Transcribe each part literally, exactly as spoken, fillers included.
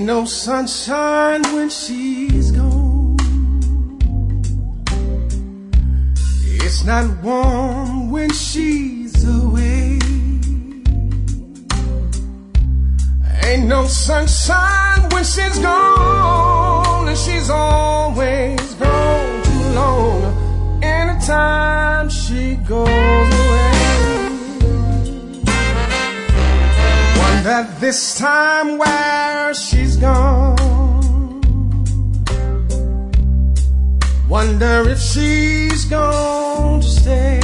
no sunshine when she's gone. It's not warm when she's away. Ain't no sunshine when she's gone, and she's always gone too long. Anytime she goes away, wonder this time where she's gone. Wonder if she's going to stay.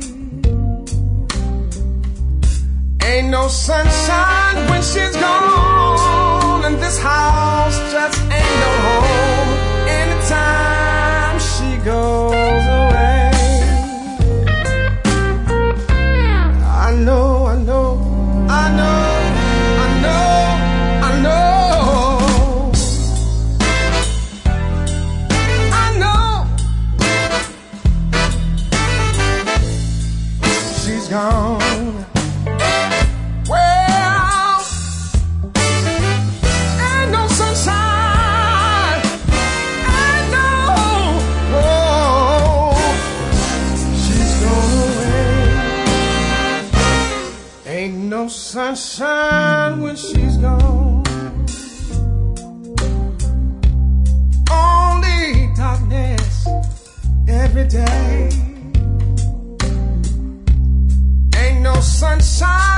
Ain't no sunshine when she's gone, and this house just ain't no home anytime she goes away. I know, I know, I know, I know, I know, I know she's gone. No sunshine when she's gone. Only darkness every day. Ain't no sunshine